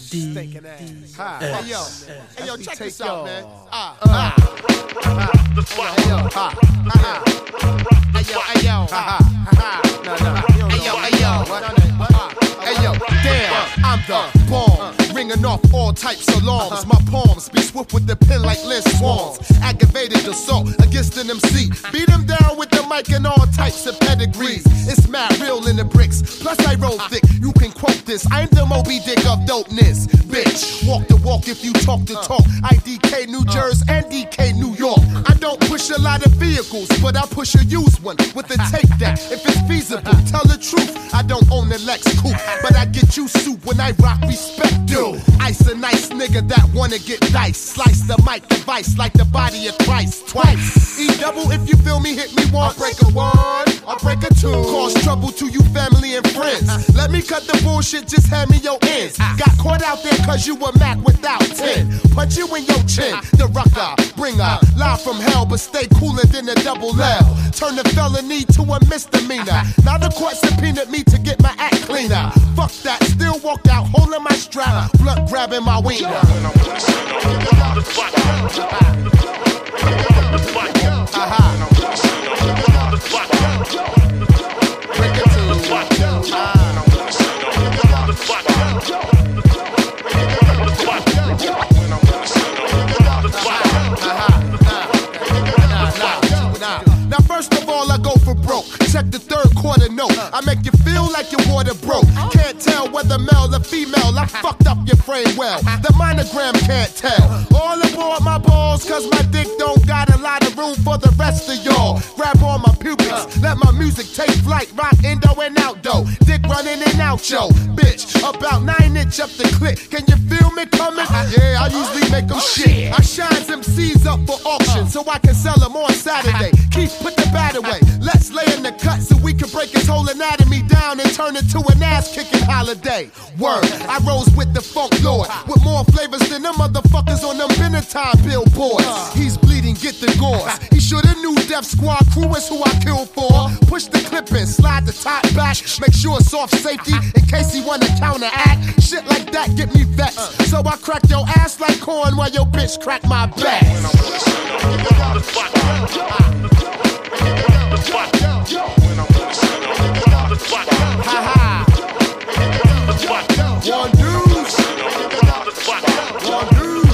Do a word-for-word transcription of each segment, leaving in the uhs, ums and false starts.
Stinking ass. Hi. Hey yo, hey yo, check this out, man. Ah, ah. Hey yo, ha, ha. Hey yo, hey yo, ha, ha. No, no. Hey yo, hey yo, hey yo. Damn, I'm the bomb. Ringing off all types of alarms. My palms be swift with the pen like Liz Swans. Aggravated assault against an M C. Beat him down with the mic and all types of pedigrees. It's mad real in the bricks. Plus I roll thick. You can quote this. I'm the Moby Dick of dopeness. Bitch, walk the walk if you talk the talk. I D K New Jersey and D K New York. I don't push a lot of vehicles, but I push a used one with a tape deck. If it's feasible, tell the truth. I don't own the Lex Coupe, but I get you soup when I rock respect. Dude, Ice a nice nigga that wanna get diced. Slice the mic device like the body of Christ twice. E double if you feel me, hit me one. I'll break a one, I'll break a two. Cause trouble to you family and friends. Let me cut the bullshit, just hand me your ends. Got caught out there cause you were Mac without ten. Punch you in your chin, the rucker, bringer. Live from hell but stay cooler than a double L. Turn the felony to a misdemeanor. Now the court subpoenaed me to get my act cleaner. Fuck that, still walk out holding my strap. Blunt grabbing my wiener. Now first of all I go for broke. Check the third quarter note. I make you feel like your water broke. Can't tell whether male or female. I fucked up your frame well. The monogram can't tell. All aboard my balls, cause my dick don't got a lot of room for the rest of y'all. Grab on my pubics, let my music take flight. Rock indo and out though. Dick running in out, yo. Bitch, about nine inch up the clip. Can you feel me coming? Yeah, I usually make them shit. I shine them C's up for auction so I can sell them on Saturday. Keith, put the bat away. Let's lay in the cut so we can break his whole anatomy down and turn it to an ass-kicking holiday. Word, I rose with the funk lord, with more flavors than them motherfuckers on them Benetton billboards. He's bleeding, get the gauze. He shoulda knew Def Squad crew is who I killed for. Push the clip in, slide the top back, make sure it's off safety in case he wanna counteract. Shit like that get me vexed, so I crack your ass like corn while your bitch crack my back. Ha ha. One dude. One dude.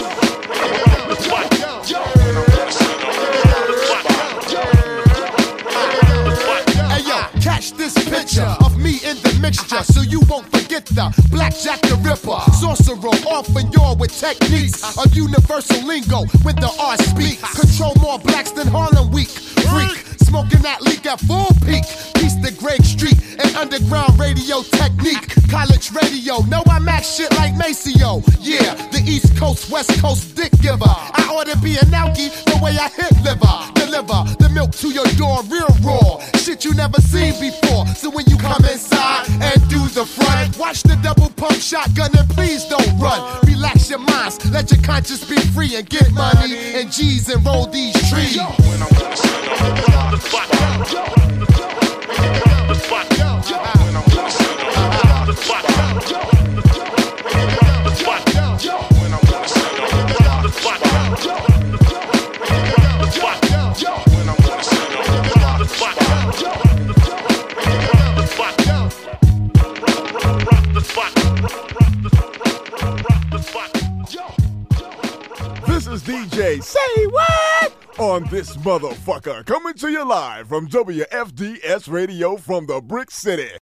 Hey yo, catch this picture of me in the mixture so you won't forget the Blackjack the Ripper. Sorcerer, often y'all with techniques of universal lingo with the R speak. Control more blacks than Harlem Week. Freak. Smoking that leak at full peak. Piece the Greg Street and underground radio technique. College radio, know I max shit like Maceo. Yeah, the East Coast, West Coast dick giver. I ought to be an alky the way I hit liver. Deliver the milk to your door real raw. Shit you never seen before. So when you come inside and do the front, watch the double pump shotgun and please don't run. Relax your minds, let your conscience be free and get money and G's and roll these trees. This is D J Say What? On this motherfucker, coming to you live from W F D S Radio from the Brick City.